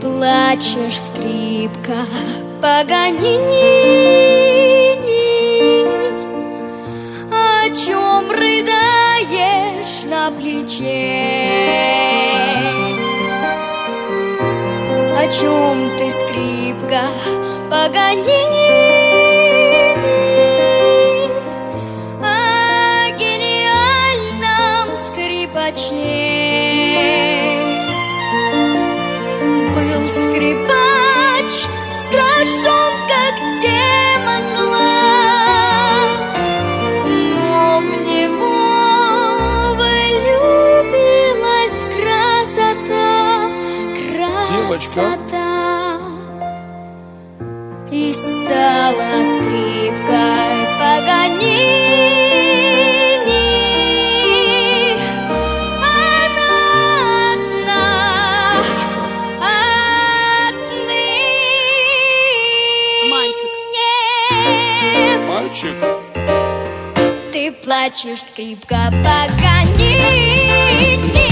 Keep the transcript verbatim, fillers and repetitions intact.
плачешь, скрипка, Паганини, о чем рыдаешь на плече? О чем ты, скрипка, Паганини? О гениальном скрипаче. Был скрипач, страшен, как демон зла, но в него влюбилась красота, красота, и стала скрипкой Паганини. Она одна, отныне. Мальчик. Ты плачешь, скрипка, Паганини.